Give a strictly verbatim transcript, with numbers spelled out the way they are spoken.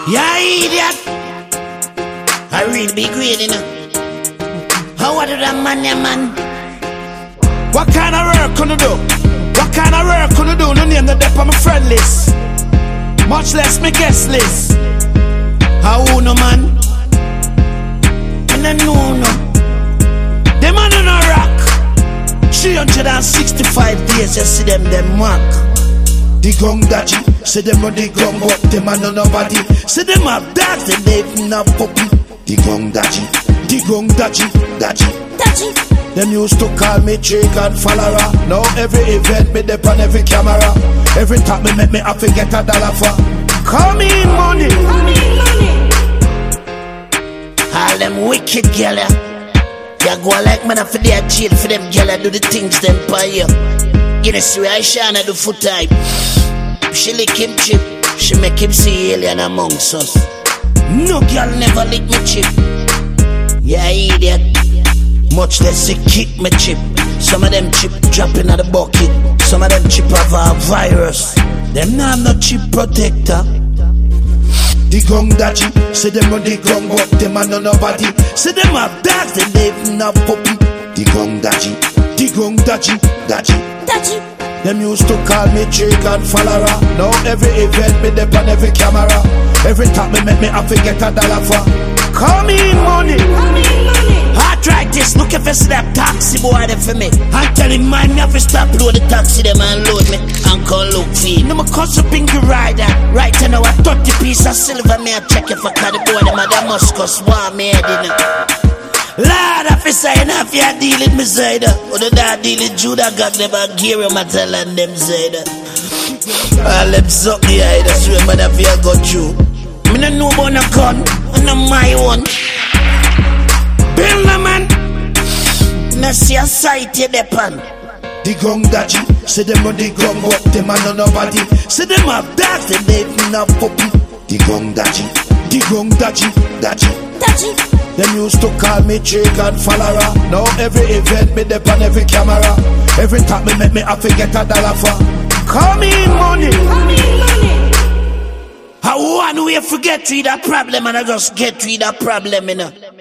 Yeah, idiot. I real big green, you know. How are that man, yeah, man? What kind of work can you do? What kind of work can you do? No name the dep on my friend list, much less my guest list. How no man? And I know no. Them man on a rock. three hundred sixty-five days, you see them, them mark. The gun daddy, say them on the gun, but them man on nobody. Say them have dogs, and they even have puppy. The gun daddy, the gun daddy, daddy, daddy. Them used to call me Jake and follower. Now every event me dep on every camera. Every time me make me have to get a dollar for. Call me money. Call me money. All them wicked gyal, ya go like man for their jail for them gyal do the things them for you. You know see I shine at the foot type. She lick him chip, she make him see alien amongst us. No girl never lick me chip. Yeah, idiot. Much less she kick me chip. Some of them chip dropping at the bucket. Some of them chip have a virus. Them now no chip protector. The gun daddy, say them on the gun, but them man on nobody. Say them have dogs, and they even have puppy. The gun daddy, the gun daddy, daddy, daddy. Them used to call me Jake and follower. Now every event me dep on every camera. Every time me make me have to get a dollar for. Call me money. Call me money. Arthritis, look if it's that taxi boy there for me. I'm telling my me have to stop load the taxi them and load me and call look fee. No more cause up in the rider. Right now I thirty piece of silver me I check if I carry boy them at Damascus. War me head in it. Lord, if you say enough, you're dealing with me side. Or the dad dealing Judah got them a gear on my tell and them side. All them suck the eye, that's where mother fear got you. Me no know about a gun, and I'm my one. Bill no man, no see a sight you depend. The gun daddy, say them on the gun, but them man on nobody. Say them have dogs, and they even have puppy. The gun daddy, the gun daddy, daddy, daddy. Them used to call me Jake and follower. Now every event me dep on every camera. Every time me make me have to get a dollar for. Call me money. Call me money. I want to forget to that problem and I just get to that problem, you know.